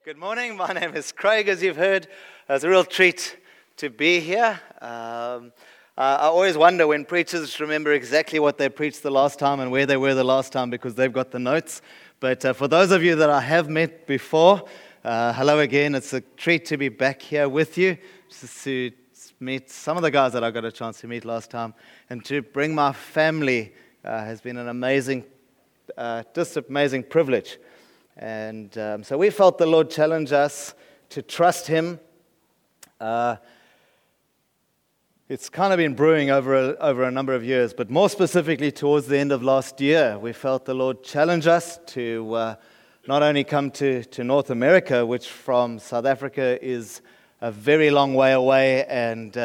Good morning. My name is Craig, as you've heard. It's a real treat to be here. I always wonder when preachers remember exactly what they preached the last time and where they were the last time because they've got the notes. But for those of you that I have met before, hello again. It's a treat to be back here with you, just to meet some of the guys that I got a chance to meet last time, and to bring my family has been an amazing privilege. And so we felt the Lord challenge us to trust Him. It's kind of been brewing over a number of years, but more specifically towards the end of last year, we felt the Lord challenge us to not only come to North America, which from South Africa is a very long way away and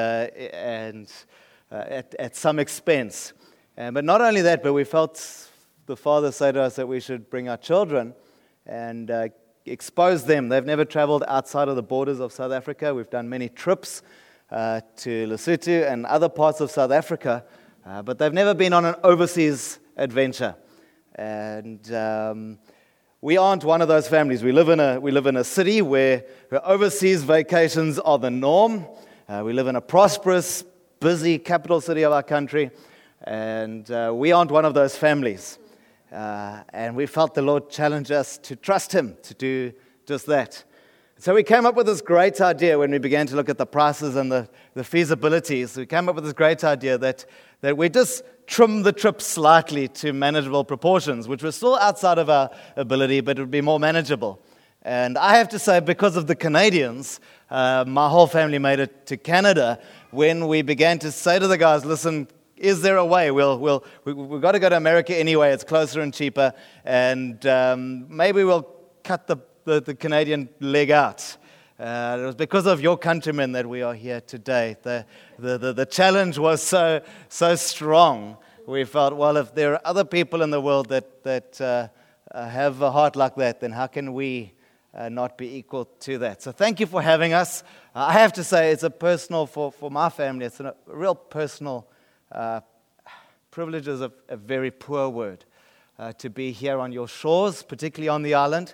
at some expense. But not only that, but we felt the Father say to us that we should bring our children and expose them. They've never traveled outside of the borders of South Africa. We've done many trips to Lesotho and other parts of South Africa, but they've never been on an overseas adventure. And we aren't one of those families. We live in a city where overseas vacations are the norm. We live in a prosperous, busy capital city of our country, and we aren't one of those families. And we felt the Lord challenge us to trust Him to do just that. So we came up with this great idea when we began to look at the prices and the feasibilities. We came up with this great idea that we just trim the trip slightly to manageable proportions, which was still outside of our ability, but it would be more manageable. And I have to say, because of the Canadians, my whole family made it to Canada when we began to say to the guys, listen, is there a way? We've got to go to America anyway. It's closer and cheaper, and maybe we'll cut the Canadian leg out. It was because of your countrymen that we are here today. The challenge was so strong. We felt, well, if there are other people in the world that have a heart like that, then how can we not be equal to that? So thank you for having us. I have to say, it's a personal, for my family, it's a real personal privilege is a very poor word to be here on your shores, particularly on the island.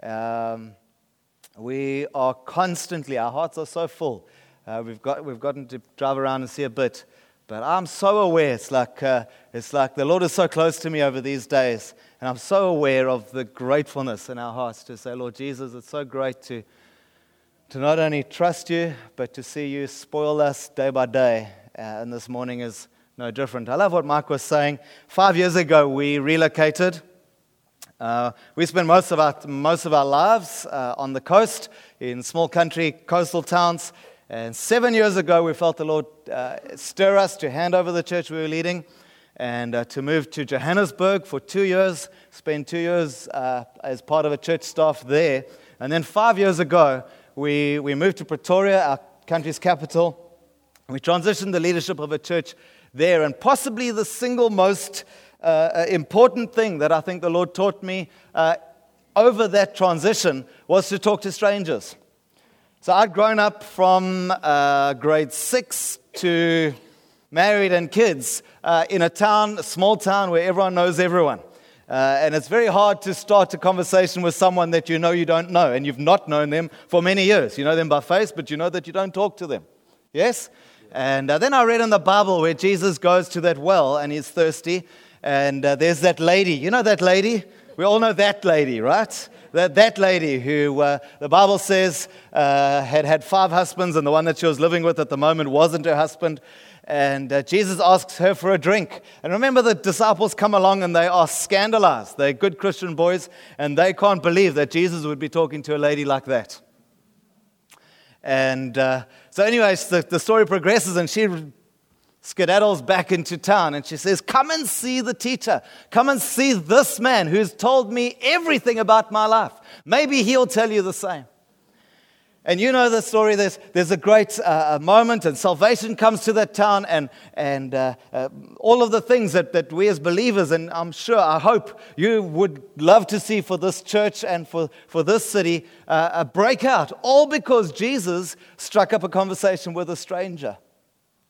We are constantly, our hearts are so full. We've gotten to drive around and see a bit, but I'm so aware. It's like the Lord is so close to me over these days, and I'm so aware of the gratefulness in our hearts to say, Lord Jesus, it's so great to not only trust you, but to see you spoil us day by day. And this morning is no different. I love what Mike was saying. 5 years ago, we relocated. We spent most of our lives on the coast, in small country coastal towns. And 7 years ago, we felt the Lord stir us to hand over the church we were leading and to move to Johannesburg for 2 years, spend 2 years as part of a church staff there. And then 5 years ago, we moved to Pretoria, our country's capital. We transitioned the leadership of a church there, and possibly the single most important thing that I think the Lord taught me over that transition was to talk to strangers. So I'd grown up from grade 6 to married and kids in a small town where everyone knows everyone. And it's very hard to start a conversation with someone that you know you don't know, and you've not known them for many years. You know them by face, but you know that you don't talk to them. Yes? And then I read in the Bible where Jesus goes to that well and he's thirsty, and there's that lady. You know that lady? We all know that lady, right? That lady who the Bible says had 5 husbands, and the one that she was living with at the moment wasn't her husband. And Jesus asks her for a drink. And remember, the disciples come along and they are scandalized. They're good Christian boys, and they can't believe that Jesus would be talking to a lady like that. And so anyways, the story progresses, and she skedaddles back into town, and she says, come and see the teacher. Come and see this man who's told me everything about my life. Maybe he'll tell you the same. And you know the story. There's a great moment, and salvation comes to that town, and all of the things that we as believers, and I hope you would love to see for this church and for this city, break out, all because Jesus struck up a conversation with a stranger.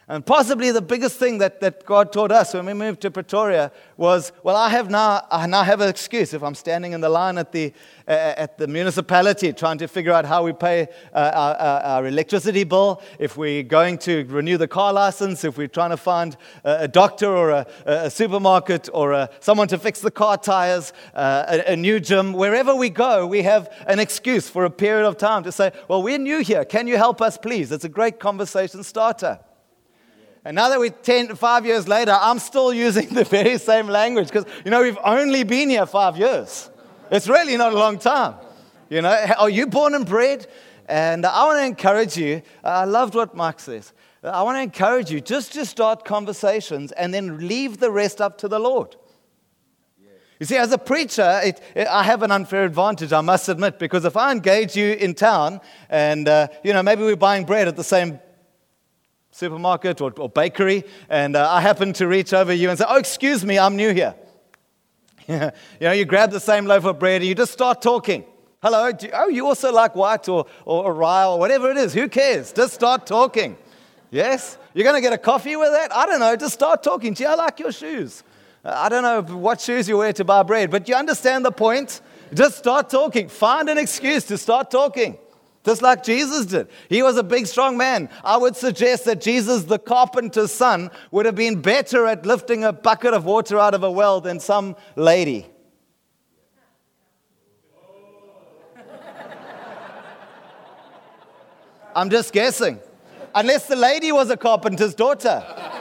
And possibly the biggest thing that God taught us when we moved to Pretoria was, well, I now have an excuse if I'm standing in the line at the municipality trying to figure out how we pay our electricity bill, if we're going to renew the car license, if we're trying to find a doctor or a supermarket or someone to fix the car tires, a new gym. Wherever we go, we have an excuse for a period of time to say, well, we're new here. Can you help us, please? It's a great conversation starter. And now that we're 5 years later, I'm still using the very same language because, we've only been here 5 years. It's really not a long time. Are you born and bred? And I want to encourage you. I loved what Mike says. I want to encourage you just to start conversations and then leave the rest up to the Lord. You see, as a preacher, I have an unfair advantage, I must admit, because if I engage you in town and, maybe we're buying bread at the same supermarket or bakery, and I happen to reach over you and say, oh, excuse me, I'm new here. You grab the same loaf of bread and you just start talking. Hello, you also like white or rye or whatever it is. Who cares? Just start talking. Yes? You're going to get a coffee with that? I don't know. Just start talking. Gee, I like your shoes. I don't know what shoes you wear to buy bread, but you understand the point? Just start talking. Find an excuse to start talking. Just like Jesus did. He was a big, strong man. I would suggest that Jesus, the carpenter's son, would have been better at lifting a bucket of water out of a well than some lady. I'm just guessing. Unless the lady was a carpenter's daughter.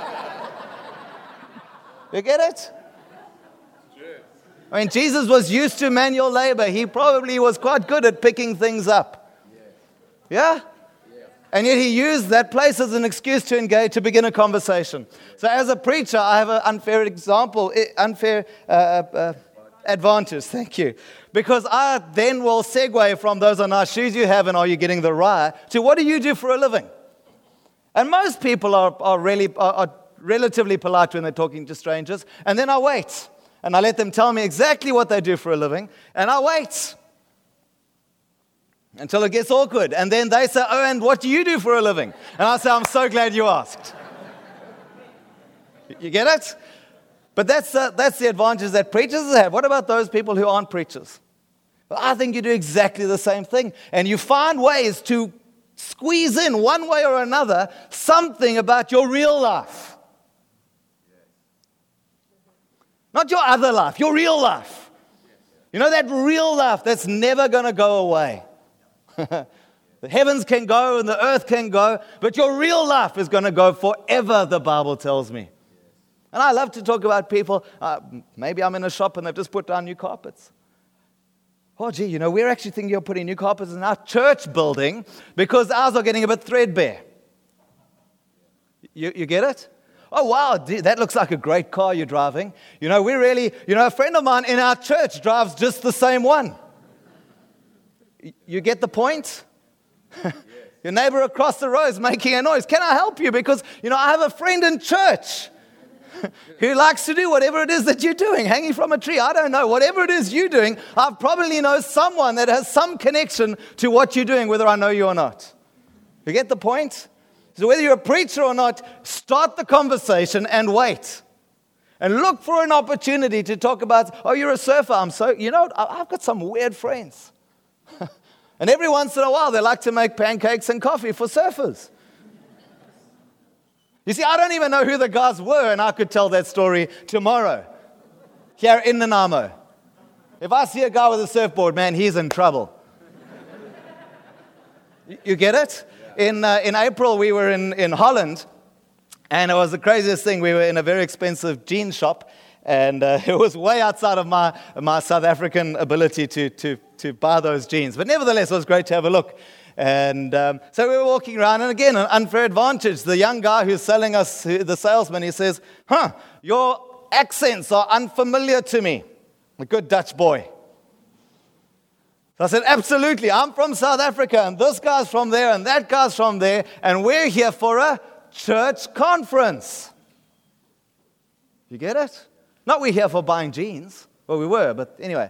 You get it? I mean, Jesus was used to manual labor. He probably was quite good at picking things up. Yeah? And yet he used that place as an excuse to engage, to begin a conversation. So as a preacher, I have an unfair advantage, thank you. Because I then will segue from those are nice shoes you have and are you getting the rye, to what do you do for a living? And most people are relatively polite when they're talking to strangers. And then I wait. And I let them tell me exactly what they do for a living. And I wait until it gets awkward. And then they say, oh, and what do you do for a living? And I say, I'm so glad you asked. You get it? But that's the advantage that preachers have. What about those people who aren't preachers? Well, I think you do exactly the same thing. And you find ways to squeeze in, one way or another, something about your real life. Not your other life, your real life. That real life that's never going to go away. The heavens can go and the earth can go, but your real life is going to go forever, the Bible tells me. And I love to talk about people. Maybe I'm in a shop and they've just put down new carpets. Oh, gee, we're actually thinking of putting new carpets in our church building because ours are getting a bit threadbare. You get it? Oh, wow, that looks like a great car you're driving. A friend of mine in our church drives just the same one. You get the point? Your neighbor across the road is making a noise. Can I help you? Because, I have a friend in church who likes to do whatever it is that you're doing, hanging from a tree. I don't know. Whatever it is you're doing, I probably know someone that has some connection to what you're doing, whether I know you or not. You get the point? So whether you're a preacher or not, start the conversation and wait. And look for an opportunity to talk about, oh, you're a surfer. I've got some weird friends. And every once in a while, they like to make pancakes and coffee for surfers. You see, I don't even know who the guys were, and I could tell that story tomorrow here in Nanaimo. If I see a guy with a surfboard, man, he's in trouble. You get it? In April, we were in Holland, and it was the craziest thing. We were in a very expensive jean shop, and it was way outside of my South African ability to buy those jeans. But nevertheless, it was great to have a look. And so we were walking around, and again, an unfair advantage. The young guy who's selling us, the salesman, he says, your accents are unfamiliar to me. A good Dutch boy. So I said, absolutely, I'm from South Africa, and this guy's from there, and that guy's from there, and we're here for a church conference. You get it? Not we're here for buying jeans. Well, we were, but anyway.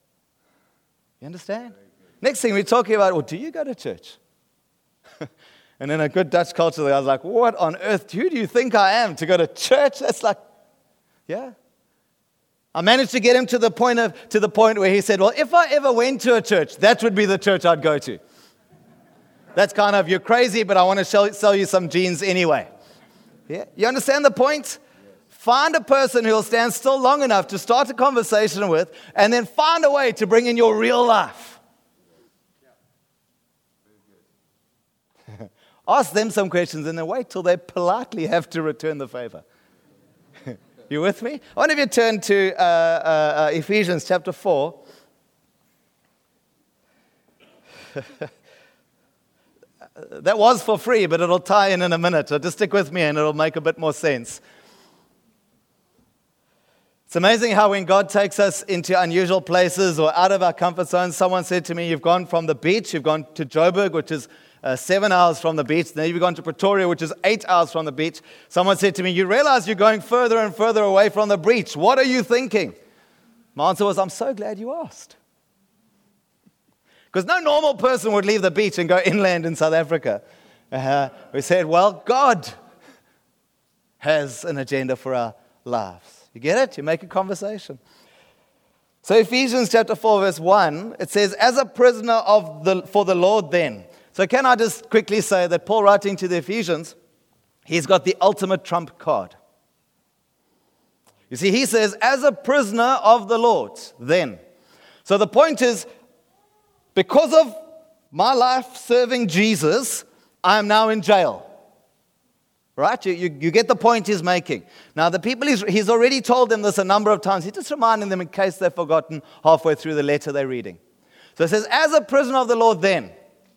You understand? Next thing we're talking about, well, do you go to church? And in a good Dutch culture, I was like, what on earth? Who do you think I am to go to church? That's like, yeah. I managed to get him to the point where he said, well, if I ever went to a church, that would be the church I'd go to. That's kind of, you're crazy, but I want to sell you some jeans anyway. Yeah? You understand the point? Find a person who will stand still long enough to start a conversation with, and then find a way to bring in your real life. Ask them some questions and then wait till they politely have to return the favor. You with me? I wonder if you turn to Ephesians chapter 4. That was for free, but it'll tie in a minute. So just stick with me and it'll make a bit more sense. It's amazing how when God takes us into unusual places or out of our comfort zone, someone said to me, you've gone from the beach, you've gone to Joburg, which is 7 hours from the beach. Then you've gone to Pretoria, which is 8 hours from the beach. Someone said to me, you realize you're going further and further away from the beach. What are you thinking? My answer was, I'm so glad you asked. Because no normal person would leave the beach and go inland in South Africa. We said, well, God has an agenda for our lives. You get it? You make a conversation. So Ephesians chapter 4, verse 1, it says, as a prisoner for the Lord then. So can I just quickly say that Paul writing to the Ephesians, he's got the ultimate trump card. You see, he says, as a prisoner of the Lord, then. So the point is, because of my life serving Jesus, I am now in jail. Right? You get the point he's making. Now, the people, he's already told them this a number of times. He's just reminding them in case they've forgotten halfway through the letter they're reading. So it says, as a prisoner of the Lord, then.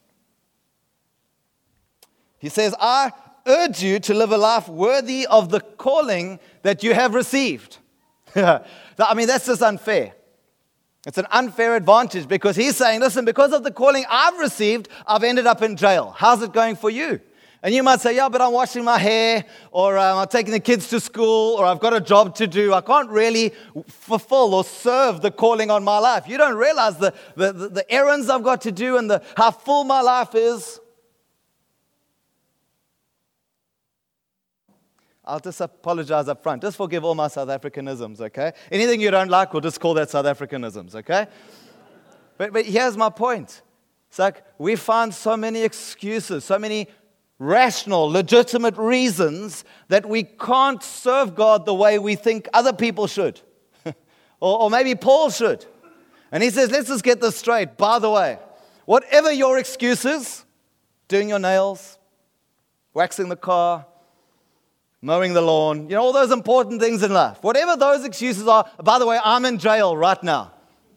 He says, I urge you to live a life worthy of the calling that you have received. I mean, that's just unfair. It's an unfair advantage because he's saying, listen, because of the calling I've received, I've ended up in jail. How's it going for you? And you might say, yeah, but I'm washing my hair, or I'm taking the kids to school, or I've got a job to do. I can't really fulfill or serve the calling on my life. You don't realize the errands I've got to do and how full my life is. I'll just apologize up front. Just forgive all my South Africanisms, okay? Anything you don't like, we'll just call that South Africanisms, okay? But here's my point. It's like we find so many excuses, so many rational, legitimate reasons that we can't serve God the way we think other people should. or maybe Paul should. And he says, let's just get this straight. By the way, whatever your excuses, doing your nails, waxing the car, mowing the lawn, all those important things in life. Whatever those excuses are, by the way, I'm in jail right now.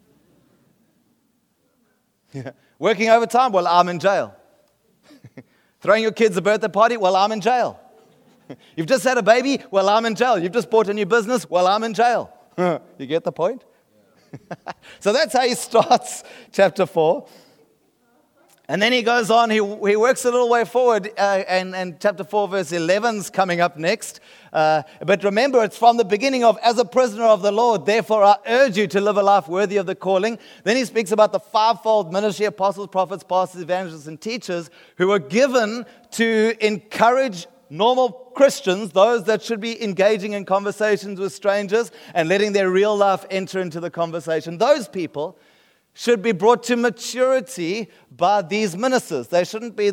Working overtime, well, I'm in jail. Throwing your kids a birthday party, well, I'm in jail. You've just had a baby, well, I'm in jail. You've just bought a new business, well, I'm in jail. You get the point? So that's how he starts chapter 4. And then he goes on, he works a little way forward, and chapter 4, verse 11 is coming up next. But remember, it's from the beginning of, as a prisoner of the Lord, therefore I urge you to live a life worthy of the calling. Then he speaks about the fivefold ministry, apostles, prophets, pastors, evangelists, and teachers, who are given to encourage normal Christians, those that should be engaging in conversations with strangers and letting their real life enter into the conversation. Those people should be brought to maturity by these ministers. They shouldn't be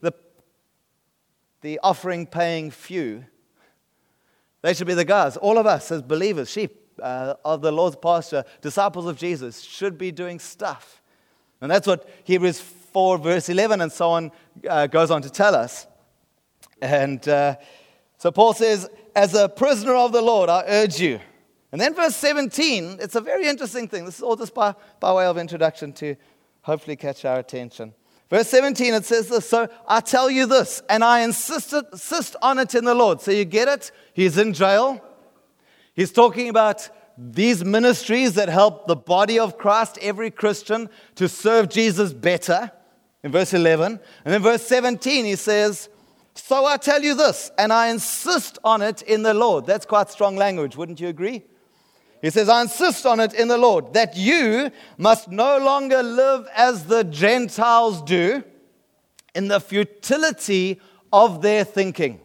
the offering-paying few. They should be the guys. All of us as believers, sheep of the Lord's pasture, disciples of Jesus, should be doing stuff. And that's what Hebrews 4, verse 11 and so on goes on to tell us. And so Paul says, as a prisoner of the Lord, I urge you. And then verse 17, it's a very interesting thing. This is all just by way of introduction to hopefully catch our attention. Verse 17, it says this, so I tell you this, and I insist on it in the Lord. So you get it? He's in jail. He's talking about these ministries that help the body of Christ, every Christian, to serve Jesus better, in verse 11. And then verse 17, he says, so I tell you this, and I insist on it in the Lord. That's quite strong language, wouldn't you agree? He says, I insist on it in the Lord, that you must no longer live as the Gentiles do, in the futility of their thinking.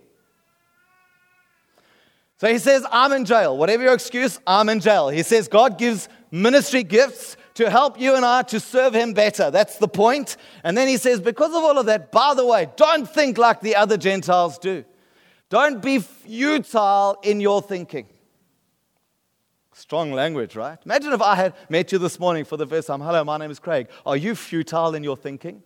So he says, I'm in jail. Whatever your excuse, I'm in jail. He says God gives ministry gifts to help you and I to serve Him better. That's the point. And then he says, because of all of that, by the way, don't think like the other Gentiles do. Don't be futile in your thinking. Strong language, right? Imagine if I had met you this morning for the first time. Hello, my name is Craig. Are you futile in your thinking?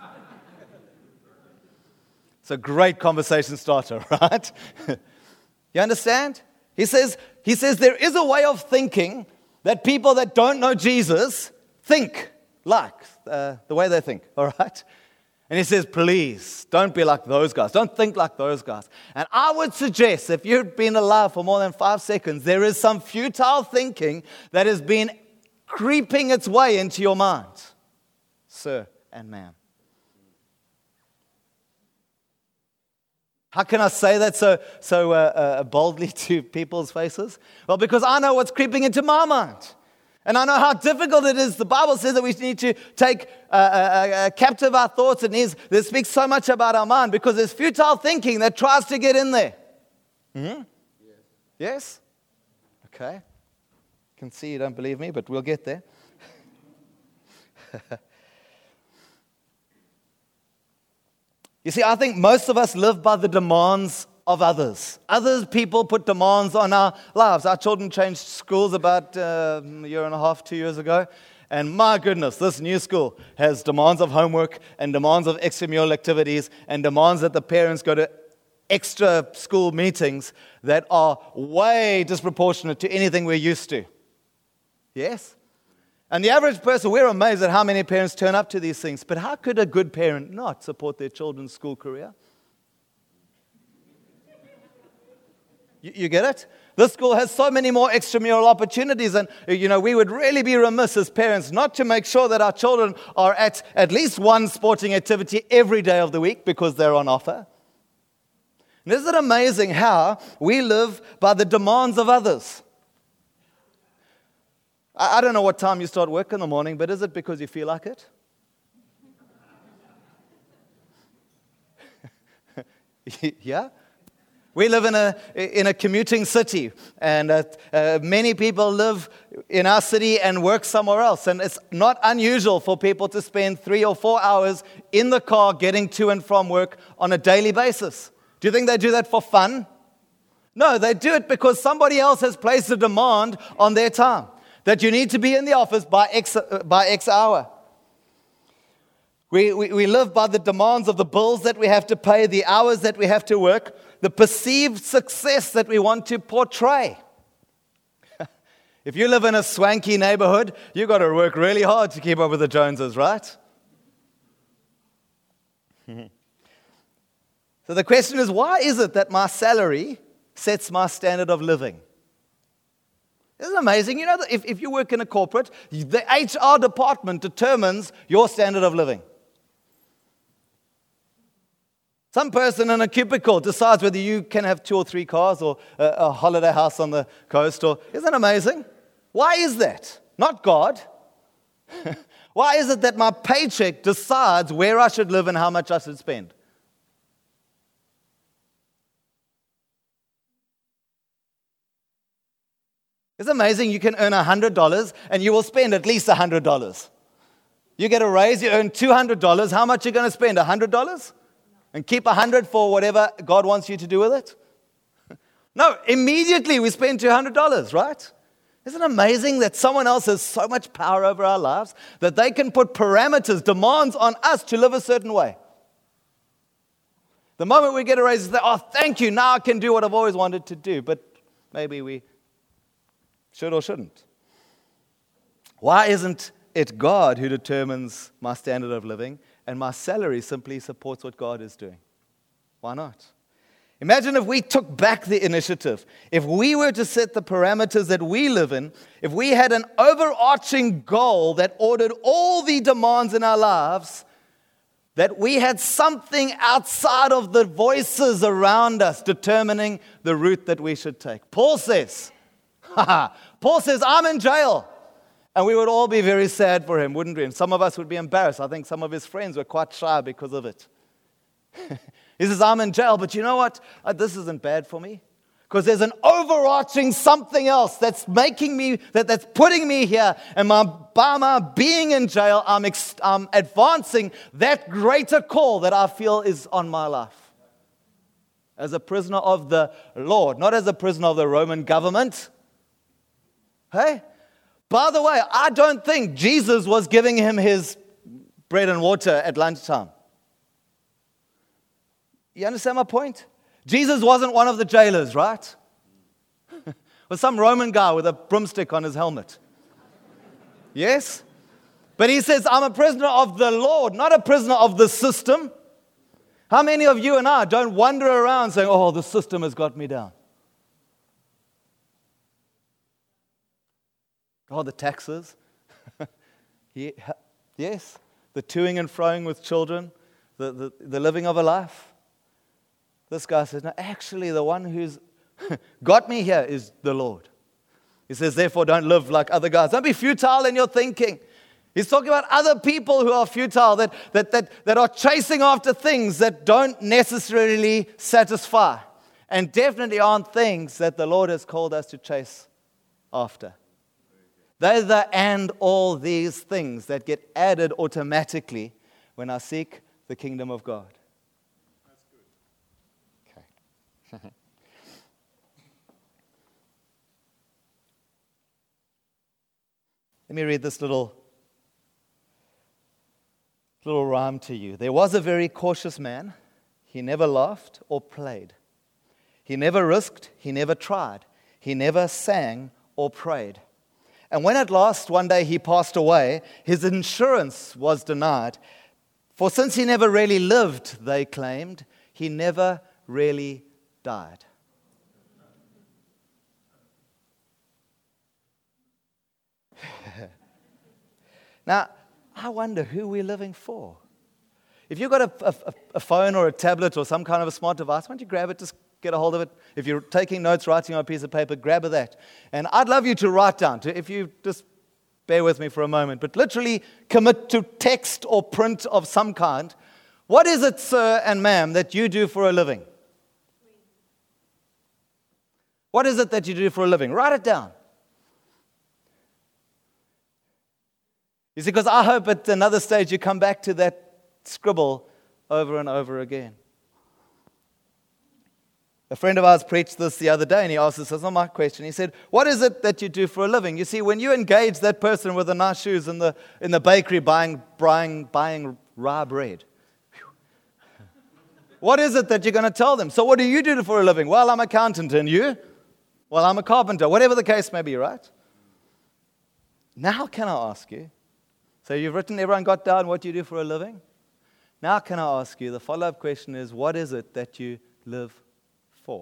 It's a great conversation starter, right? You understand? He says there is a way of thinking that people that don't know Jesus think like the way they think, all right? And he says, please, don't be like those guys. Don't think like those guys. And I would suggest, if you've been alive for more than 5 seconds, there is some futile thinking that has been creeping its way into your mind, sir and ma'am. How can I say that so boldly to people's faces? Well, because I know what's creeping into my mind. And I know how difficult it is. The Bible says that we need to take captive our thoughts. It speaks so much about our mind because there's futile thinking that tries to get in there. Mm-hmm. Yes? Okay. I can see you don't believe me, but we'll get there. You see, I think most of us live by the demands of others. Other people put demands on our lives. Our children changed schools about a year and a half, 2 years ago. And my goodness, this new school has demands of homework and demands of extramural activities and demands that the parents go to extra school meetings that are way disproportionate to anything we're used to. Yes? And the average person, we're amazed at how many parents turn up to these things. But how could a good parent not support their children's school career? You get it? This school has so many more extramural opportunities. And, we would really be remiss as parents not to make sure that our children are at least one sporting activity every day of the week because they're on offer. And isn't it amazing how we live by the demands of others? I don't know what time you start work in the morning, but is it because you feel like it? Yeah? We live in a commuting city, and many people live in our city and work somewhere else. And it's not unusual for people to spend 3 or 4 hours in the car getting to and from work on a daily basis. Do you think they do that for fun? No, they do it because somebody else has placed a demand on their time. That you need to be in the office by X hour. We live by the demands of the bills that we have to pay, the hours that we have to work, the perceived success that we want to portray. If you live in a swanky neighborhood, you've got to work really hard to keep up with the Joneses, right? So the question is, why is it that my salary sets my standard of living? Isn't it amazing? You know, that if you work in a corporate, the HR department determines your standard of living. Some person in a cubicle decides whether you can have 2 or 3 cars or a holiday house on the coast. Isn't it amazing? Why is that? Not God. Why is it that my paycheck decides where I should live and how much I should spend? It's amazing you can earn $100 and you will spend at least $100. You get a raise, you earn $200. How much are you going to spend? $100? And keep $100 for whatever God wants you to do with it? No, immediately we spend $200, right? Isn't it amazing that someone else has so much power over our lives that they can put parameters, demands on us to live a certain way? The moment we get a raise, they say, oh, thank you, now I can do what I've always wanted to do. But maybe we should or shouldn't. Why isn't it God who determines my standard of living and my salary simply supports what God is doing? Why not? Imagine if we took back the initiative. If we were to set the parameters that we live in, if we had an overarching goal that ordered all the demands in our lives, that we had something outside of the voices around us determining the route that we should take. Paul says, I'm in jail. And we would all be very sad for him, wouldn't we? And some of us would be embarrassed. I think some of his friends were quite shy because of it. He says, I'm in jail, but you know what? This isn't bad for me. Because there's an overarching something else that's making me, that's putting me here. And by my being in jail, I'm advancing that greater call that I feel is on my life. As a prisoner of the Lord, not as a prisoner of the Roman government. Hey? By the way, I don't think Jesus was giving him his bread and water at lunchtime. You understand my point? Jesus wasn't one of the jailers, right? Was some Roman guy with a broomstick on his helmet. Yes? But he says, I'm a prisoner of the Lord, not a prisoner of the system. How many of you and I don't wander around saying, oh, the system has got me down? Oh, the taxes. Yes. The toing and froing with children. The living of a life. This guy says, no, actually the one who's got me here is the Lord. He says, therefore don't live like other guys. Don't be futile in your thinking. He's talking about other people who are futile, that are chasing after things that don't necessarily satisfy. And definitely aren't things that the Lord has called us to chase after. They're the and all these things that get added automatically when I seek the kingdom of God. Let me read this little rhyme to you. There was a very cautious man. He never laughed or played. He never risked, he never tried. He never sang or prayed. And when at last one day he passed away, his insurance was denied. For since he never really lived, they claimed, he never really died. Now, I wonder who we're living for. If you've got a phone or a tablet or some kind of a smart device, why don't you grab it, just get a hold of it. If you're taking notes, writing on a piece of paper, grab that. And I'd love you to write down, if you just bear with me for a moment, but literally commit to text or print of some kind. What is it, sir and ma'am, that you do for a living? What is it that you do for a living? Write it down. You see, because I hope at another stage you come back to that scribble over and over again. A friend of ours preached this the other day, and he asked us, that's not my question. He said, what is it that you do for a living? You see, when you engage that person with the nice shoes in the bakery buying rye bread, what is it that you're going to tell them? So what do you do for a living? Well, I'm an accountant, and you? Well, I'm a carpenter. Whatever the case may be, right? Now can I ask you, so you've written, everyone got down what you do for a living? Now can I ask you, the follow-up question is, what is it that you live for?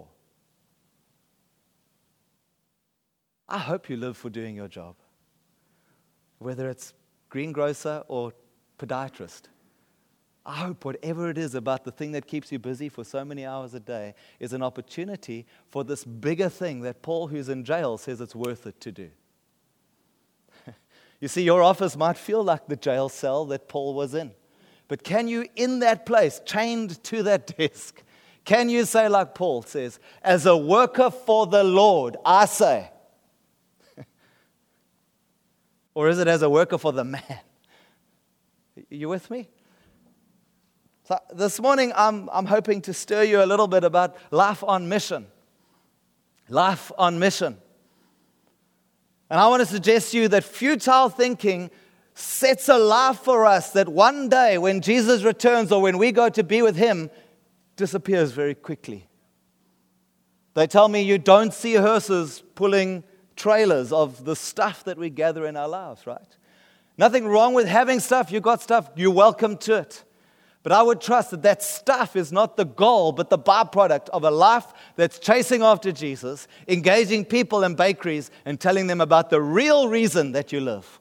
I hope you live for doing your job. Whether it's greengrocer or podiatrist. I hope whatever it is about the thing that keeps you busy for so many hours a day is an opportunity for this bigger thing that Paul, who's in jail, says it's worth it to do. You see, your office might feel like the jail cell that Paul was in. But can you, in that place, chained to that desk, can you say like Paul says, as a worker for the Lord, I say? Or is it as a worker for the man? You with me? So this morning, I'm hoping to stir you a little bit about life on mission. Life on mission. And I want to suggest to you that futile thinking sets a life for us that one day when Jesus returns or when we go to be with Him, disappears very quickly. They tell me you don't see hearses pulling trailers of the stuff that we gather in our lives, right? Nothing wrong with having stuff. You got stuff, you're welcome to it. But I would trust that that stuff is not the goal, but the byproduct of a life that's chasing after Jesus, engaging people in bakeries and telling them about the real reason that you live.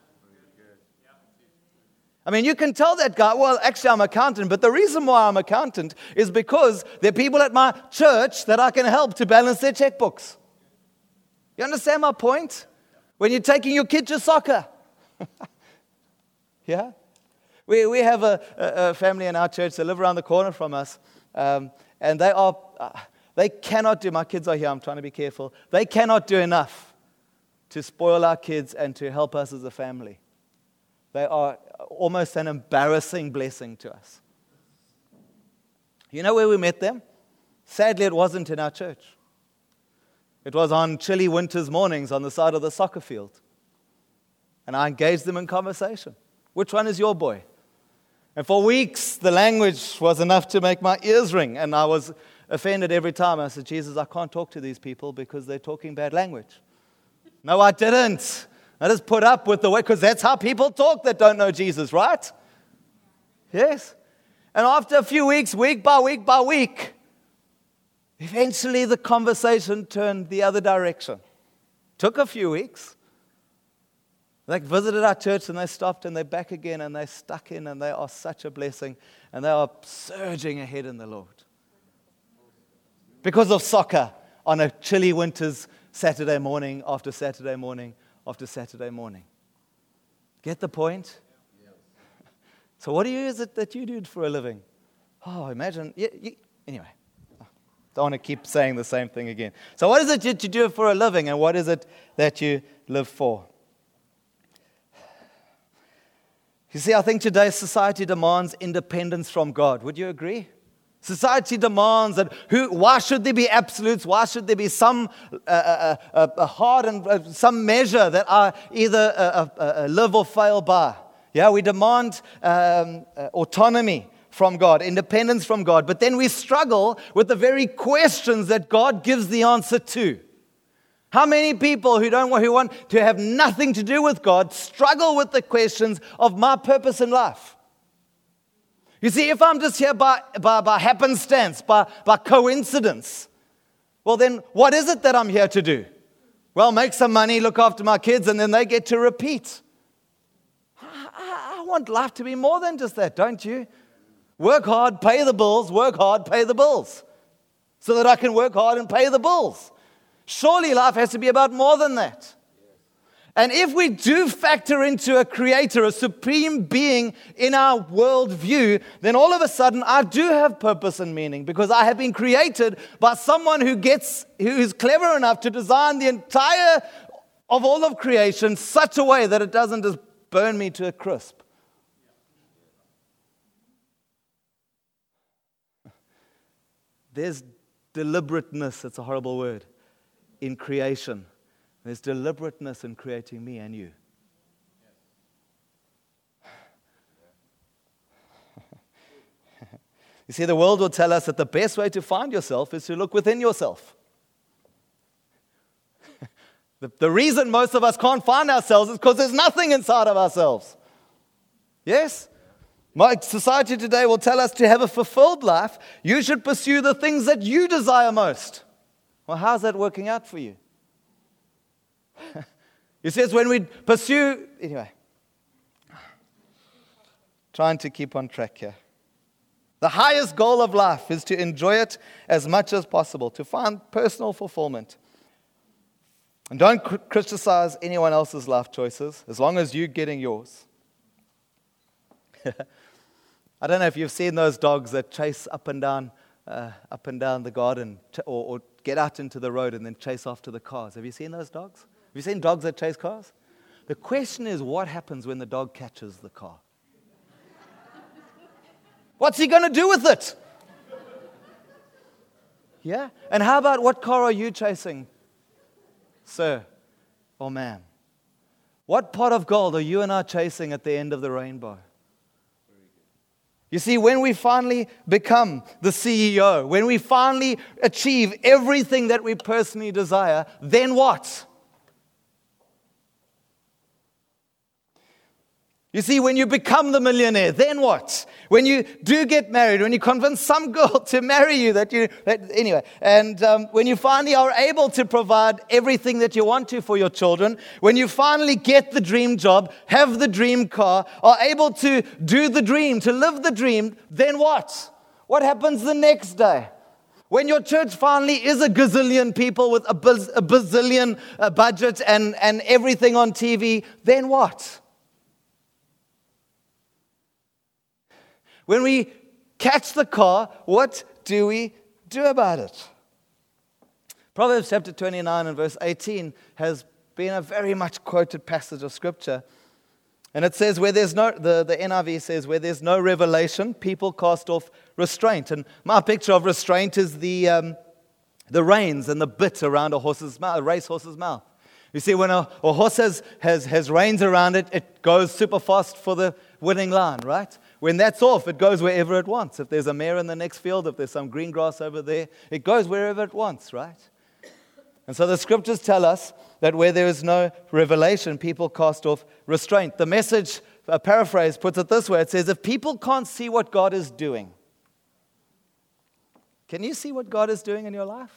I mean, you can tell that guy, well, actually, I'm an accountant, but the reason why I'm an accountant is because there are people at my church that I can help to balance their checkbooks. You understand my point? When you're taking your kid to soccer. Yeah? We have a family in our church that live around the corner from us, and they cannot do, my kids are here, I'm trying to be careful, they cannot do enough to spoil our kids and to help us as a family. They are almost an embarrassing blessing to us. You know where we met them? Sadly, it wasn't in our church. It was on chilly winter's mornings on the side of the soccer field. And I engaged them in conversation. Which one is your boy? And for weeks, the language was enough to make my ears ring. And I was offended every time. I said, Jesus, I can't talk to these people because they're talking bad language. No, I didn't. I just put up with the way, because that's how people talk that don't know Jesus, right? Yes. And after a few weeks, week by week by week, eventually the conversation turned the other direction. Took a few weeks. They visited our church and they stopped and they're back again and they stuck in and they are such a blessing and they are surging ahead in the Lord. Because of soccer on a chilly winter's Saturday morning after Saturday morning after Saturday morning. Get the point? So what is it that you do for a living? Oh, imagine. Anyway, don't want to keep saying the same thing again. So what is it that you do for a living and what is it that you live for? You see, I think today's society demands independence from God. Would you agree? Society demands that why should there be absolutes? Why should there be some hard and some measure that I either live or fail by? Yeah, we demand autonomy from God, independence from God. But then we struggle with the very questions that God gives the answer to. How many people who want to have nothing to do with God struggle with the questions of my purpose in life? You see, if I'm just here by happenstance, by coincidence, well then, what is it that I'm here to do? Well, make some money, look after my kids, and then they get to repeat. I want life to be more than just that, don't you? Work hard, pay the bills, work hard, pay the bills, so that I can work hard and pay the bills. Surely life has to be about more than that. And if we do factor into a creator, a supreme being in our worldview, then all of a sudden I do have purpose and meaning because I have been created by someone who is clever enough to design the entire of all of creation such a way that it doesn't just burn me to a crisp. There's deliberateness, it's a horrible word, in creation. There's deliberateness in creating me and you. You see, the world will tell us that the best way to find yourself is to look within yourself. The reason most of us can't find ourselves is because there's nothing inside of ourselves. Yes? My society today will tell us to have a fulfilled life, you should pursue the things that you desire most. Well, how's that working out for you? You see, it's when we pursue... Anyway. Trying to keep on track here. The highest goal of life is to enjoy it as much as possible, to find personal fulfillment. And don't criticize anyone else's life choices, as long as you're getting yours. I don't know if you've seen those dogs that chase up and down the garden, or get out into the road and then chase after the cars. Have you seen those dogs? Have you seen dogs that chase cars? The question is, what happens when the dog catches the car? What's he going to do with it? Yeah? And how about what car are you chasing, sir or ma'am? What pot of gold are you and I chasing at the end of the rainbow? You see, when we finally become the CEO, when we finally achieve everything that we personally desire, then what? You see, when you become the millionaire, then what? When you do get married, when you convince some girl to marry you, when you finally are able to provide everything that you want to for your children, when you finally get the dream job, have the dream car, are able to do the dream, to live the dream, then what? What happens the next day? When your church finally is a gazillion people with a bazillion budget and everything on TV, then what? When we catch the car, what do we do about it? Proverbs chapter 29 and verse 18 has been a very much quoted passage of Scripture. And it says, where there's no, the NIV says, where there's no revelation, people cast off restraint. And my picture of restraint is the reins and the bit around a horse's mouth, a racehorse's mouth. You see, when a horse has reins around it, it goes super fast for the winning line, right? When that's off, it goes wherever it wants. If there's a mare in the next field, if there's some green grass over there, it goes wherever it wants, right? And so the Scriptures tell us that where there is no revelation, people cast off restraint. The Message, a paraphrase, puts it this way. It says, if people can't see what God is doing, can you see what God is doing in your life?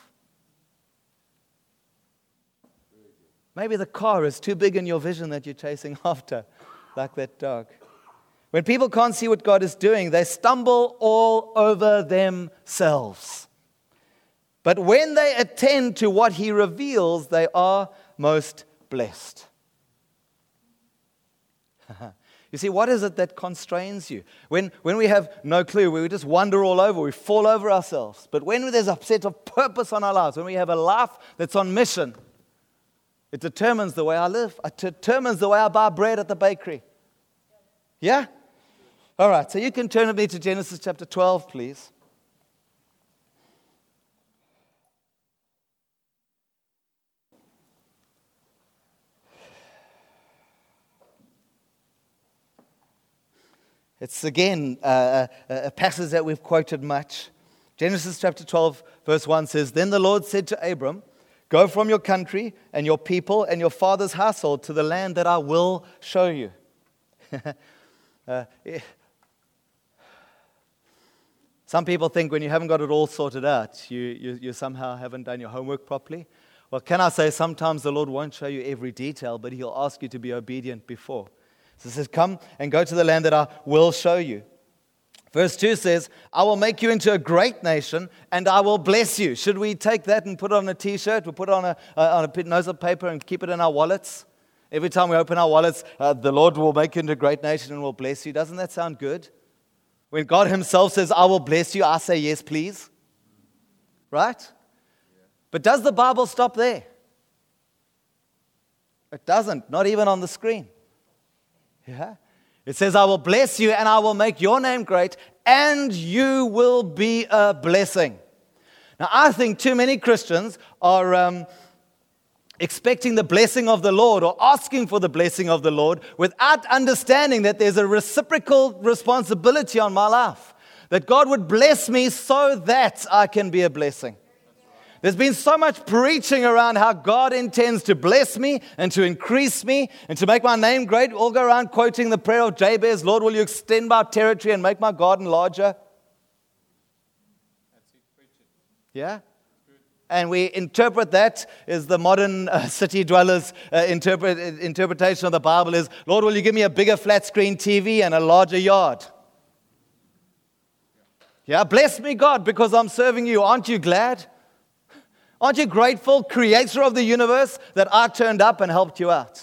Maybe the car is too big in your vision that you're chasing after, like that dog. When people can't see what God is doing, they stumble all over themselves. But when they attend to what He reveals, they are most blessed. You see, what is it that constrains you? When we have no clue, we just wander all over, we fall over ourselves. But when there's a set of purpose on our lives, when we have a life that's on mission, it determines the way I live. It determines the way I buy bread at the bakery. Yeah? All right, so you can turn with me to Genesis chapter 12, please. It's again a passage that we've quoted much. Genesis chapter 12, verse 1 says, Then the Lord said to Abram, Go from your country and your people and your father's household to the land that I will show you. Some people think when you haven't got it all sorted out, you somehow haven't done your homework properly. Well, can I say sometimes the Lord won't show you every detail, but He'll ask you to be obedient before. So it says, come and go to the land that I will show you. Verse 2 says, I will make you into a great nation and I will bless you. Should we take that and put it on a t-shirt? We'll put it on a note of paper and keep it in our wallets. Every time we open our wallets, the Lord will make you into a great nation and will bless you. Doesn't that sound good? When God Himself says, I will bless you, I say, yes, please. Right? But does the Bible stop there? It doesn't, not even on the screen. Yeah. It says, I will bless you and I will make your name great and you will be a blessing. Now, I think too many Christians are expecting the blessing of the Lord or asking for the blessing of the Lord without understanding that there's a reciprocal responsibility on my life. That God would bless me so that I can be a blessing. There's been so much preaching around how God intends to bless me and to increase me and to make my name great. We all go around quoting the prayer of Jabez, Lord, will you extend my territory and make my garden larger? Yeah? And we interpret that as the modern city dwellers' interpretation of the Bible is, Lord, will you give me a bigger flat screen TV and a larger yard? Yeah, bless me, God, because I'm serving you. Aren't you glad? Aren't you grateful, Creator of the universe, that I turned up and helped you out?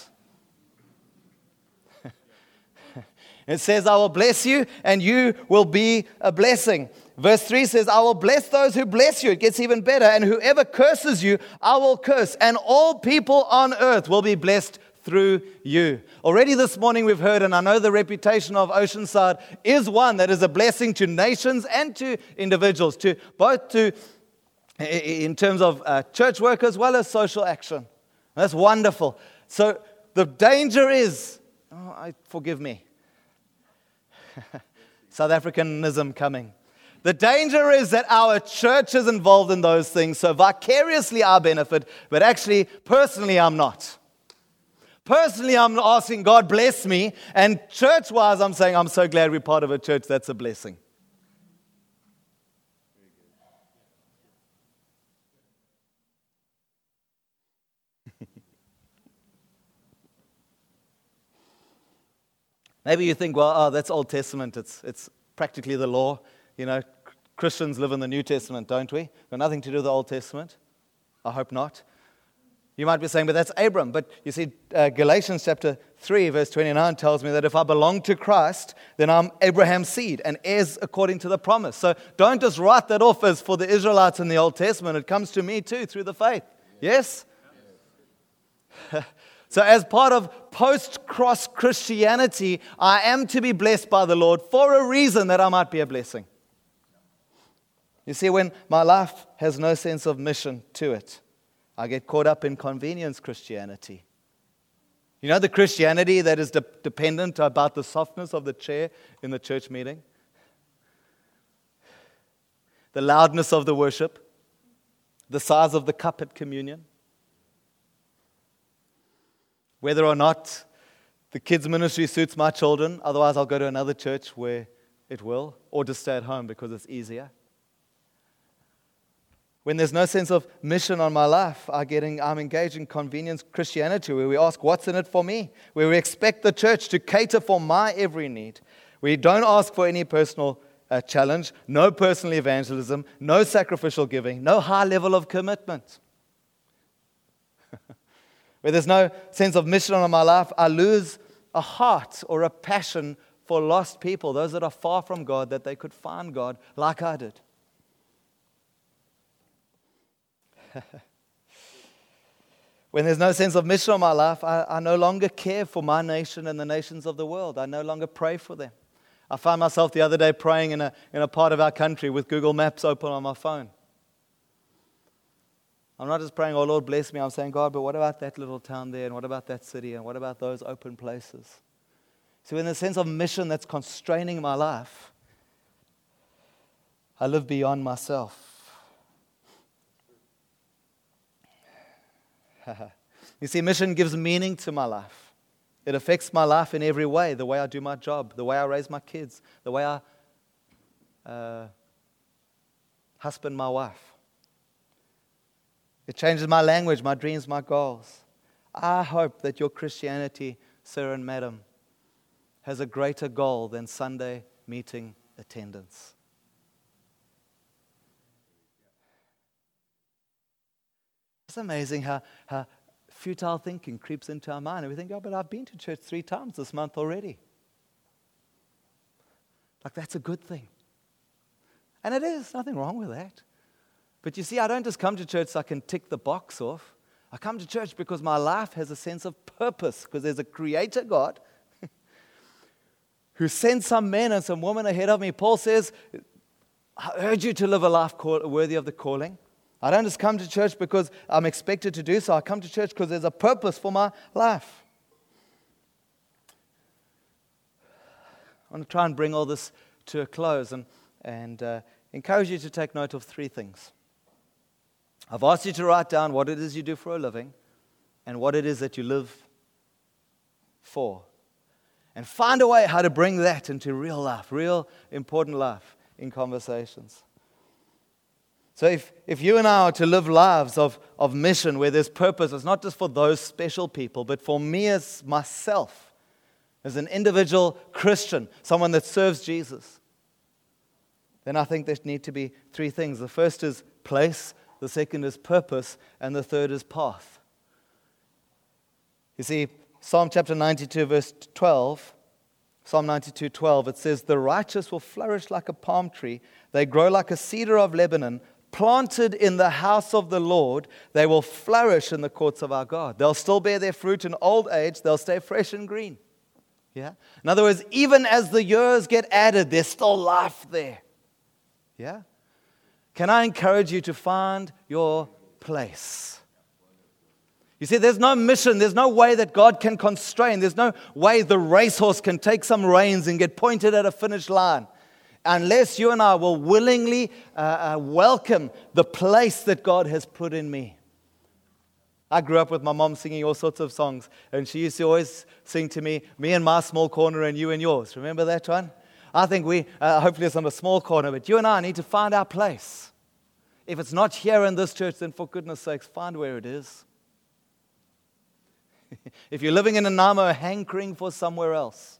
It says, I will bless you and you will be a blessing. Verse 3 says, I will bless those who bless you. It gets even better. And whoever curses you, I will curse. And all people on earth will be blessed through you. Already this morning we've heard, and I know the reputation of Oceanside is one that is a blessing to nations and to individuals, to both to in terms of church work as well as social action. That's wonderful. So the danger is, forgive me, South Africanism coming. The danger is that our church is involved in those things, so vicariously I benefit, but actually, personally, I'm not. Personally, I'm asking God bless me, and church-wise, I'm saying I'm so glad we're part of a church that's a blessing. Maybe you think, well, that's Old Testament. It's practically the law. You know, Christians live in the New Testament, don't we? Got nothing to do with the Old Testament. I hope not. You might be saying, but that's Abram. But you see, Galatians chapter 3, verse 29 tells me that if I belong to Christ, then I'm Abraham's seed and heirs according to the promise. So don't just write that off as for the Israelites in the Old Testament. It comes to me too through the faith. Yes? So as part of post-cross Christianity, I am to be blessed by the Lord for a reason that I might be a blessing. You see, when my life has no sense of mission to it, I get caught up in convenience Christianity. You know the Christianity that is dependent about the softness of the chair in the church meeting? The loudness of the worship? The size of the cup at communion? Whether or not the kids' ministry suits my children, otherwise I'll go to another church where it will, or just stay at home because it's easier. When there's no sense of mission on my life, I'm engaged in convenience Christianity, where we ask, what's in it for me? Where we expect the church to cater for my every need. We don't ask for any personal challenge, no personal evangelism, no sacrificial giving, no high level of commitment. Where there's no sense of mission on my life, I lose a heart or a passion for lost people, those that are far from God, that they could find God like I did. When there's no sense of mission in my life, I no longer care for my nation and the nations of the world. I no longer pray for them. I found myself the other day praying in a part of our country with Google Maps open on my phone. I'm not just praying, oh Lord, bless me. I'm saying, God, but what about that little town there? And what about that city? And what about those open places? So in the sense of mission that's constraining my life, I live beyond myself. You see, mission gives meaning to my life. It affects my life in every way, the way I do my job, the way I raise my kids, the way I husband my wife. It changes my language, my dreams, my goals. I hope that your Christianity, sir and madam, has a greater goal than Sunday meeting attendance. It's amazing how futile thinking creeps into our mind. And we think, oh, but I've been to church 3 times this month already. Like, that's a good thing. And it is, nothing wrong with that. But you see, I don't just come to church so I can tick the box off. I come to church because my life has a sense of purpose, because there's a creator God who sent some men and some women ahead of me. Paul says, I urge you to live a life worthy of the calling. I don't just come to church because I'm expected to do so. I come to church because there's a purpose for my life. I want to try and bring all this to a close and encourage you to take note of 3 things. I've asked you to write down what it is you do for a living and what it is that you live for. And find a way how to bring that into real life, real important life in conversations. So if you and I are to live lives of mission where there's purpose, it's not just for those special people, but for me as myself, as an individual Christian, someone that serves Jesus, then I think there need to be 3 things. The first is place, the second is purpose, and the third is path. You see, Psalm chapter 92, verse 12, Psalm 92:12, it says, the righteous will flourish like a palm tree. They grow like a cedar of Lebanon. Planted in the house of the Lord, they will flourish in the courts of our God. They'll still bear their fruit in old age. They'll stay fresh and green. Yeah? In other words, even as the years get added, there's still life there. Yeah? Can I encourage you to find your place? You see, there's no mission. There's no way that God can constrain. There's no way the racehorse can take some reins and get pointed at a finish line. Unless you and I will willingly welcome the place that God has put in me. I grew up with my mom singing all sorts of songs, and she used to always sing to me and my small corner and you and yours. Remember that one? I think hopefully it's not a small corner, but you and I need to find our place. If it's not here in this church, then for goodness sakes, find where it is. If you're living in Nanaimo, hankering for somewhere else.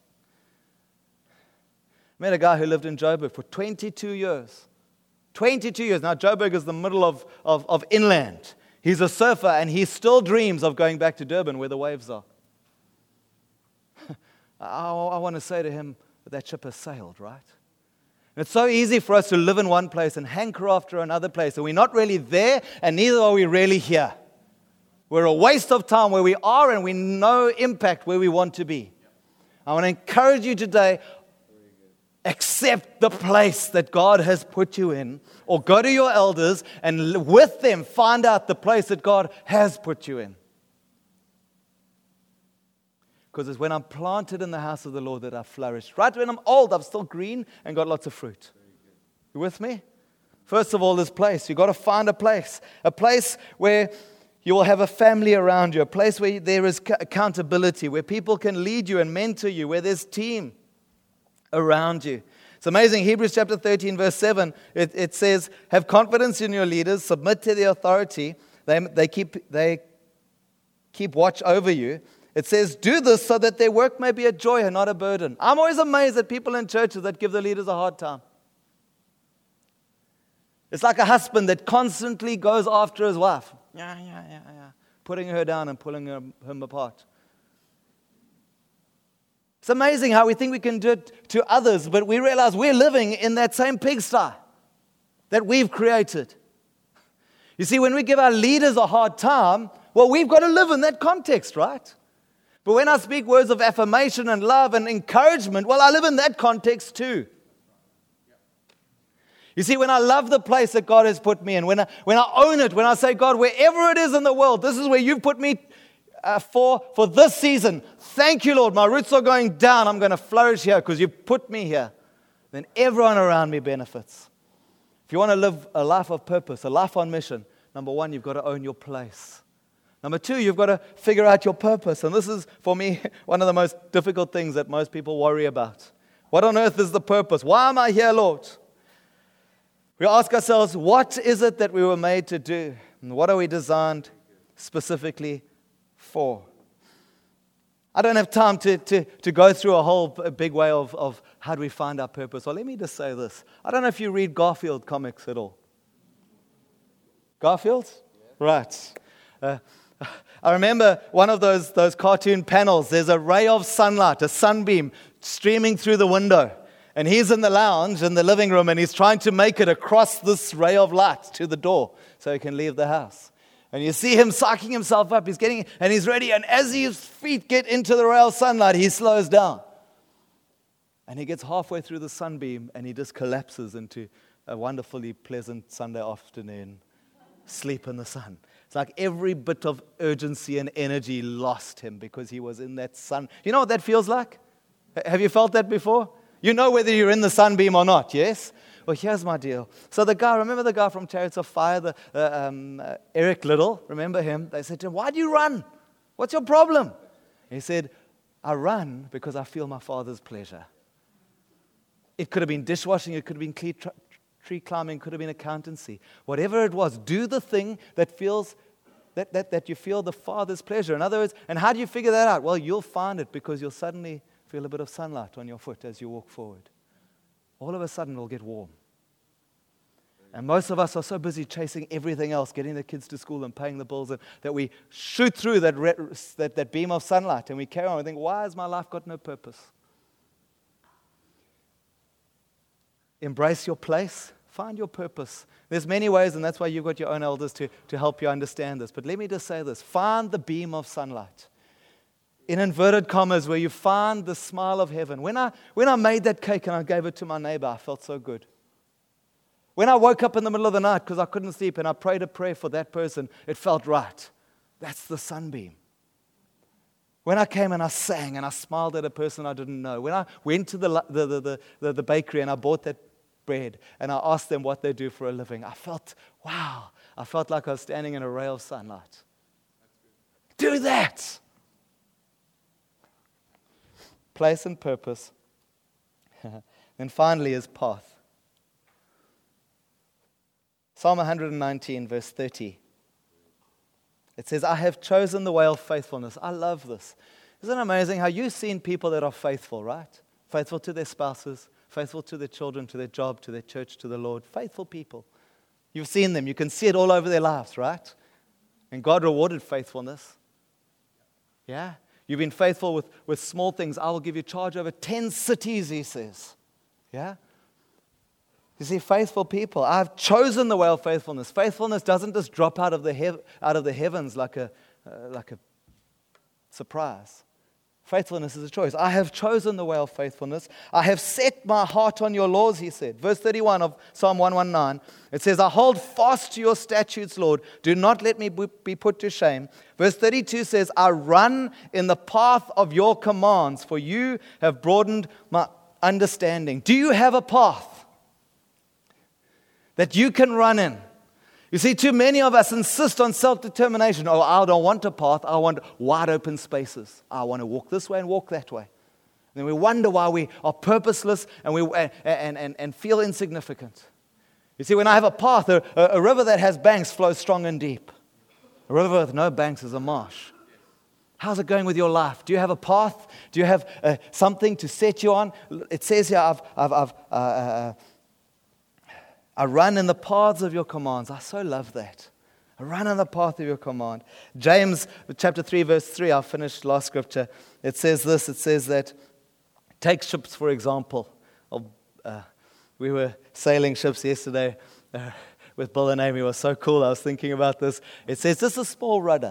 I met a guy who lived in Joburg for 22 years. 22 years. Now, Joburg is the middle of inland. He's a surfer, and he still dreams of going back to Durban where the waves are. I want to say to him that ship has sailed, right? And it's so easy for us to live in one place and hanker after another place, and we're not really there, and neither are we really here. We're a waste of time where we are, and we no impact where we want to be. I want to encourage you today, accept the place that God has put you in, or go to your elders and with them find out the place that God has put you in. Because it's when I'm planted in the house of the Lord that I flourish. Right when I'm old, I'm still green and got lots of fruit. You with me? First of all, this place. You've got to find a place where you will have a family around you, a place where there is accountability, where people can lead you and mentor you, where there's team around you. It's amazing. Hebrews chapter 13, verse 7, it says, have confidence in your leaders, submit to the authority. They keep watch over you. It says, do this so that their work may be a joy and not a burden. I'm always amazed at people in churches that give the leaders a hard time. It's like a husband that constantly goes after his wife. Yeah, putting her down and pulling him apart. It's amazing how we think we can do it to others, but we realize we're living in that same pigsty that we've created. You see, when we give our leaders a hard time, well, we've got to live in that context, right? But when I speak words of affirmation and love and encouragement, well, I live in that context too. You see, when I love the place that God has put me in, when I own it, when I say, God, wherever it is in the world, this is where you've put me for this season. Thank you, Lord. My roots are going down. I'm going to flourish here because you put me here. Then everyone around me benefits. If you want to live a life of purpose, a life on mission, number one, you've got to own your place. Number two, you've got to figure out your purpose. And this is, for me, one of the most difficult things that most people worry about. What on earth is the purpose? Why am I here, Lord? We ask ourselves, what is it that we were made to do? And what are we designed specifically for? I don't have time to go through a whole big way of how do we find our purpose. Well, let me just say this. I don't know if you read Garfield comics at all. Garfield? Yeah. Right. I remember one of those cartoon panels. There's a ray of sunlight, a sunbeam streaming through the window. And he's in the lounge in the living room, and he's trying to make it across this ray of light to the door so he can leave the house. And you see him psyching himself up. He's ready. And as his feet get into the ray of sunlight, he slows down. And he gets halfway through the sunbeam, and he just collapses into a wonderfully pleasant Sunday afternoon sleep in the sun. It's like every bit of urgency and energy lost him because he was in that sun. You know what that feels like? Have you felt that before? You know whether you're in the sunbeam or not, yes? Well, here's my deal. So remember the guy from Chariots of Fire, Eric Liddell, remember him? They said to him, why do you run? What's your problem? He said, I run because I feel my Father's pleasure. It could have been dishwashing, it could have been tree climbing, it could have been accountancy. Whatever it was, do the thing that feels that you feel the Father's pleasure. In other words, and how do you figure that out? Well, you'll find it because you'll suddenly feel a bit of sunlight on your foot as you walk forward. All of a sudden, it'll get warm. And most of us are so busy chasing everything else, getting the kids to school and paying the bills, that we shoot through that beam of sunlight and we carry on and think, why has my life got no purpose? Embrace your place. Find your purpose. There's many ways, and that's why you've got your own elders to help you understand this. But let me just say this. Find the beam of sunlight. In inverted commas, where you find the smile of heaven. When I made that cake and I gave it to my neighbor, I felt so good. When I woke up in the middle of the night because I couldn't sleep and I prayed a prayer for that person, it felt right. That's the sunbeam. When I came and I sang and I smiled at a person I didn't know. When I went to the bakery and I bought that bread and I asked them what they do for a living, I felt, wow. I felt like I was standing in a ray of sunlight. Do that. Place and purpose. And finally is path. Psalm 119, verse 30. It says, I have chosen the way of faithfulness. I love this. Isn't it amazing how you've seen people that are faithful, right? Faithful to their spouses, faithful to their children, to their job, to their church, to the Lord. Faithful people. You've seen them. You can see it all over their lives, right? And God rewarded faithfulness. Yeah? You've been faithful with small things. I will give you charge over 10 cities, he says. Yeah? You see, faithful people. I've chosen the way of faithfulness. Faithfulness doesn't just drop out of the heavens like a surprise. Faithfulness is a choice. I have chosen the way of faithfulness. I have set my heart on your laws, he said. Verse 31 of Psalm 119, it says, I hold fast to your statutes, Lord. Do not let me be put to shame. Verse 32 says, I run in the path of your commands, for you have broadened my understanding. Do you have a path that you can run in? You see, too many of us insist on self-determination. Oh, I don't want a path. I want wide open spaces. I want to walk this way and walk that way. And then we wonder why we are purposeless and feel insignificant. You see, when I have a path, a river that has banks flows strong and deep. A river with no banks is a marsh. How's it going with your life? Do you have a path? Do you have something to set you on? It says here, I run in the paths of your commands. I so love that. I run in the path of your command. James chapter 3, verse 3, I'll finish last scripture. It says this, it says that, take ships for example. We were sailing ships yesterday with Bill and Amy. It was so cool. I was thinking about this. It says just a small rudder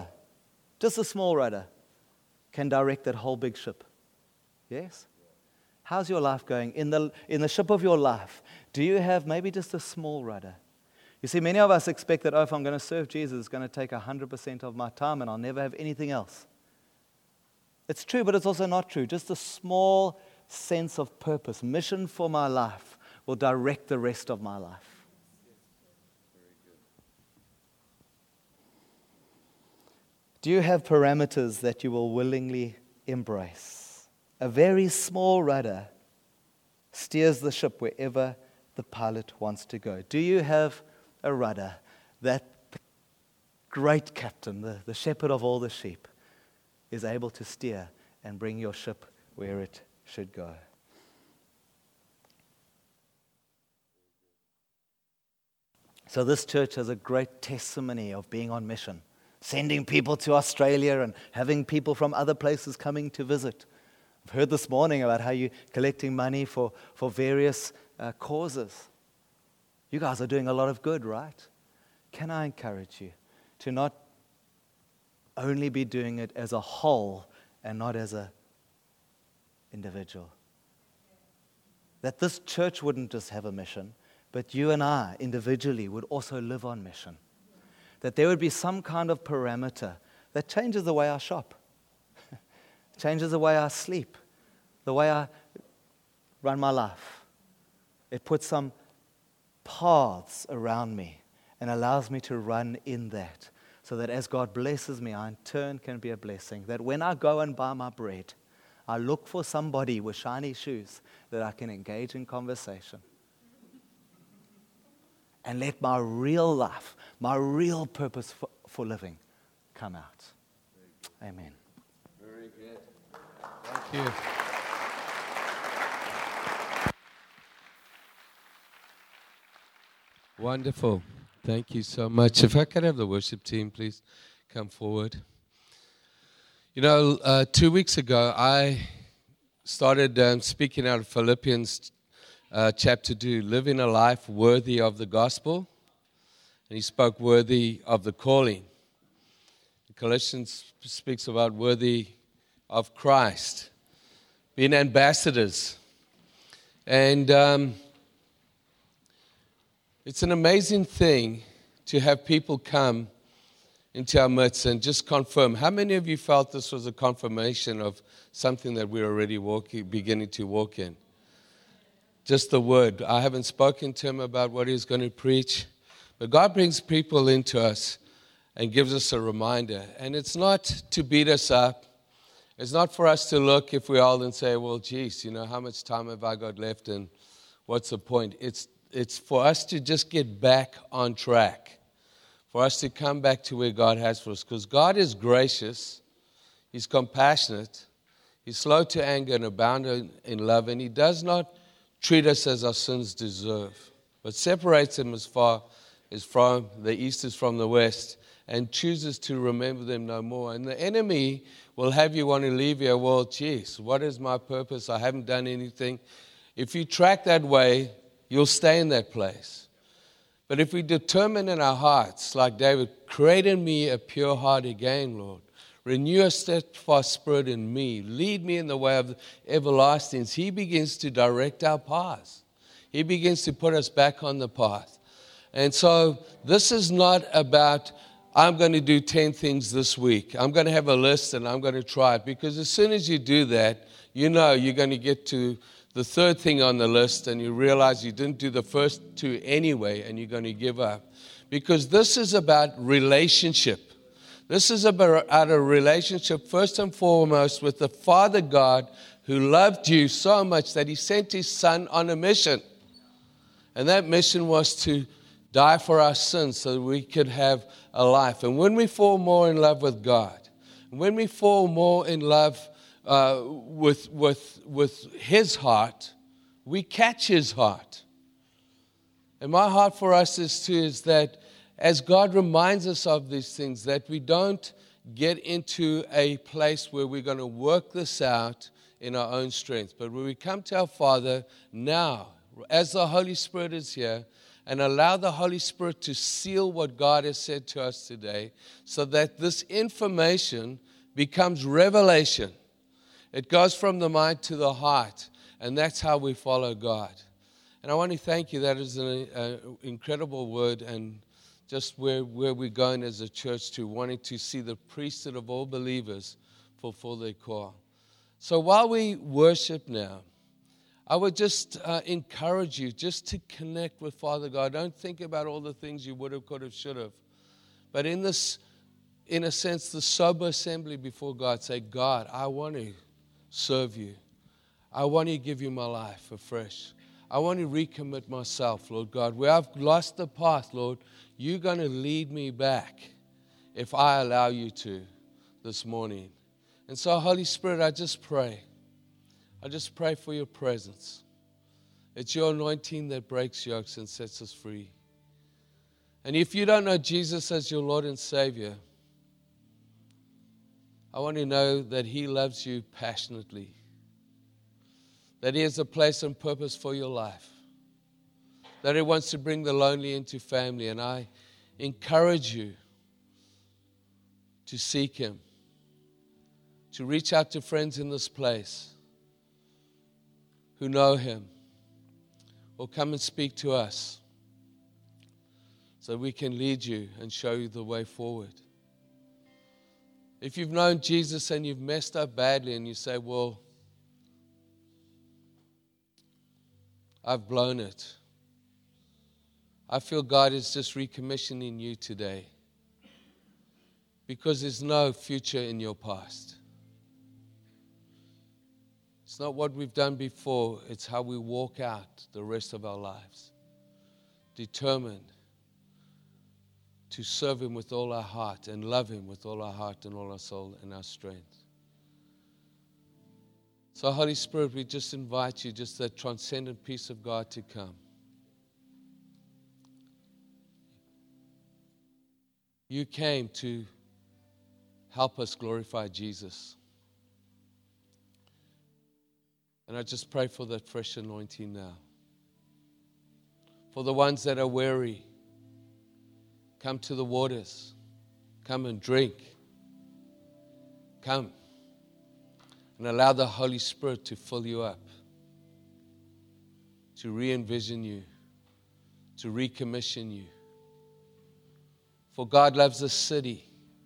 can direct that whole big ship. Yes? How's your life going? In the ship of your life, do you have maybe just a small rudder? You see, many of us expect that, if I'm going to serve Jesus, it's going to take 100% of my time and I'll never have anything else. It's true, but it's also not true. Just a small sense of purpose, mission for my life will direct the rest of my life. Do you have parameters that you will willingly embrace? A very small rudder steers the ship wherever the pilot wants to go. Do you have a rudder that the great captain, the shepherd of all the sheep, is able to steer and bring your ship where it should go? So this church has a great testimony of being on mission, sending people to Australia and having people from other places coming to visit. I've heard this morning about how you're collecting money for various causes. You guys are doing a lot of good, right? Can I encourage you to not only be doing it as a whole and not as an individual? That this church wouldn't just have a mission, but you and I individually would also live on mission. That there would be some kind of parameter that changes the way I shop, changes the way I sleep, the way I run my life. It puts some paths around me and allows me to run in that, so that as God blesses me, I in turn can be a blessing. That when I go and buy my bread, I look for somebody with shiny shoes that I can engage in conversation. And let my real life, my real purpose for living come out. Amen. Very good. Thank you. Wonderful. Thank you so much. If I could have the worship team, please come forward. 2 weeks ago, I started speaking out of Philippians chapter 2, living a life worthy of the gospel. And he spoke worthy of the calling. Colossians speaks about worthy of Christ, being ambassadors. And it's an amazing thing to have people come into our midst and just confirm. How many of you felt this was a confirmation of something that we're already beginning to walk in? Just the word. I haven't spoken to him about what he's going to preach, but God brings people into us and gives us a reminder. And it's not to beat us up. It's not for us to look, if we're old, and say, well, geez, how much time have I got left and what's the point? It's for us to just get back on track, for us to come back to where God has for us. Because God is gracious, He's compassionate, He's slow to anger and abound in love, and He does not treat us as our sins deserve, but separates Him as far as from the east is from the west, and chooses to remember them no more. And the enemy will have you want to leave here. Well, geez, what is my purpose? I haven't done anything. If you track that way, you'll stay in that place. But if we determine in our hearts, like David, create in me a pure heart again, Lord. Renew a steadfast spirit in me. Lead me in the way of everlasting. He begins to direct our paths. He begins to put us back on the path. And so this is not about, I'm going to do 10 things this week. I'm going to have a list and I'm going to try it. Because as soon as you do that, you know you're going to get to the third thing on the list and you realize you didn't do the first two anyway and you're going to give up. Because this is about relationship. This is about a relationship first and foremost with the Father God who loved you so much that He sent His Son on a mission. And that mission was to die for our sins so that we could have a life. And when we fall more in love with God, when we fall more in love with His heart, we catch His heart. And my heart for us is that as God reminds us of these things, that we don't get into a place where we're going to work this out in our own strength. But when we come to our Father now, as the Holy Spirit is here, and allow the Holy Spirit to seal what God has said to us today, so that this information becomes revelation. It goes from the mind to the heart, and that's how we follow God. And I want to thank you. That is an incredible word, and just where we're going as a church to wanting to see the priesthood of all believers fulfill their call. So while we worship now, I would just encourage you just to connect with Father God. Don't think about all the things you would have, could have, should have. But in a sense, the sober assembly before God, say, God, I want to serve you. I want to give you my life afresh. I want to recommit myself, Lord God. Where I've lost the path, Lord, you're going to lead me back if I allow you to this morning. And so, Holy Spirit, I just pray for your presence. It's your anointing that breaks yokes and sets us free. And if you don't know Jesus as your Lord and Savior, I want to know that He loves you passionately, that He has a place and purpose for your life, that He wants to bring the lonely into family. And I encourage you to seek Him, to reach out to friends in this place who know Him, or come and speak to us so we can lead you and show you the way forward. If you've known Jesus and you've messed up badly and you say, well, I've blown it. I feel God is just recommissioning you today because there's no future in your past. It's not what we've done before. It's how we walk out the rest of our lives. Determined to serve Him with all our heart and love Him with all our heart and all our soul and our strength. So Holy Spirit, we just invite you, just that transcendent peace of God to come. You came to help us glorify Jesus. And I just pray for that fresh anointing now. For the ones that are weary, come to the waters. Come and drink. Come and allow the Holy Spirit to fill you up, to re-envision you, to recommission you. For God loves this city.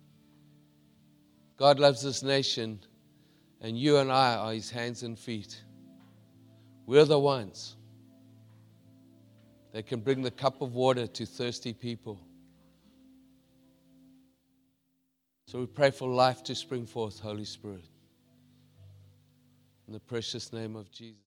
God loves this nation, and you and I are His hands and feet. We're the ones that can bring the cup of water to thirsty people. So we pray for life to spring forth, Holy Spirit. In the precious name of Jesus.